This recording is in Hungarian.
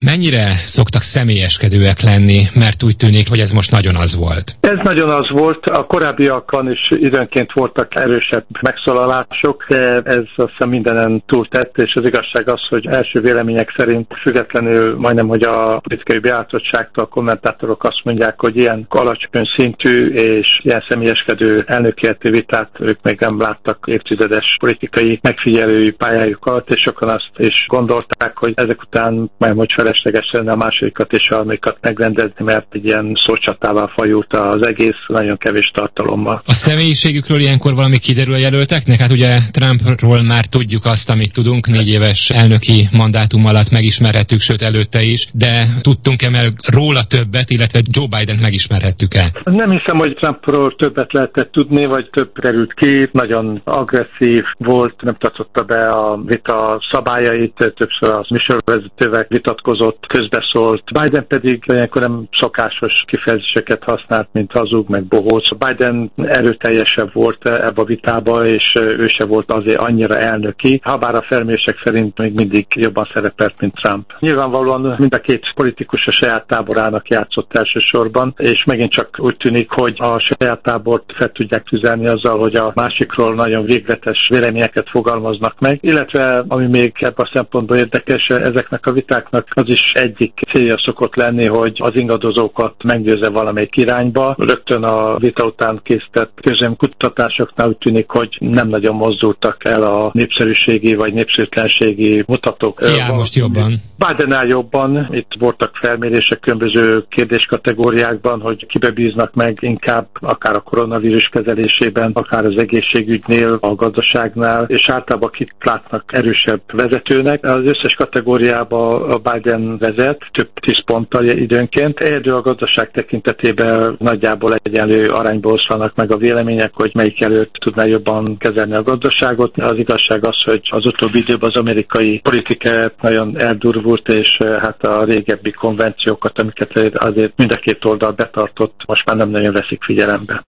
Mennyire szoktak személyeskedőek lenni, mert úgy tűnik, hogy ez most nagyon az volt? Ez nagyon az volt. A korábbiakban is időnként voltak erősebb megszólalások, de ez azt hiszem mindenen túltett, és az igazság az, hogy első vélemények szerint függetlenül majdnem, hogy a politikai beállítottságtól a kommentátorok azt mondják, hogy ilyen alacsony szintű és ilyen személyeskedő elnökéleti vitát ők még nem láttak évtizedes politikai megfigyelői pályájuk alatt, és sokan azt is gondolták, hogy ezek után majd hogy felesleges lenne a másodikat és a harmadikat megrendezni, mert egy ilyen szócsatává fajult az egész, nagyon kevés tartalommal. A személyiségükről ilyenkor valami kiderül a jelölteknek? Hát ugye Trumpról már tudjuk azt, amit tudunk, 4 éves elnöki mandátum alatt megismerhettük, sőt előtte is, de tudtunk-e meg róla többet, illetve Joe Bident megismerhettük-e? Nem hiszem, hogy Trumpról többet lehetett tudni, vagy több került ki, nagyon agresszív volt, nem tartotta be a vita szabályait, többször az műsorvezetővel vitatkozott, közbeszólt. Biden pedig ilyenkor nem szokásos kifejezéseket használt, mint hazug, meg bohóc. Biden erőteljesebb volt ebbe a vitába, és ő se volt azért annyira elnöki, habár a felmérések szerint még mindig jobban szerepelt, mint Trump. Nyilvánvalóan mind a két politikus a saját táborának játszott elsősorban, és megint csak úgy tűnik, hogy a saját tábort fel tudják tüzelni azzal, hogy a másikról nagyon végletes véleményeket fogalmaznak meg, illetve ami még ebben a szempontból érdekes, ezeknek a vitáknak az is egyik célja szokott lenni, hogy az ingadozókat meggyőzze valamelyik irányba. Rögtön a vita után készített közvéleménykutatásoknál úgy tűnik, hogy nem nagyon mozdultak el a népszerűségi vagy népszerűtlenségi mutatók. Most jobban. Bidennál jobban. Itt voltak felmérések különböző kérdéskategóriákban, hogy kibe bíznak meg inkább, akár a koronavírus kezelésében, akár az egészségügynél, a gazdaságnál, és általában kit látnak erősebb vezetőnek. Az összes kategóriában a Biden vezet, több 10 ponttal időnként. Egyedül a gazdaság tekintetében nagyjából egyenlő arányba oszlanak meg a vélemények, hogy melyik előtt tudná jobban kezelni a gazdaságot. Az igazság az, hogy az utóbbi időben az amerikai politika nagyon eldurvult, és hát a régebbi konvenciókat, amiket azért mind a két oldal betartott, most már nem nagyon veszik figyelembe.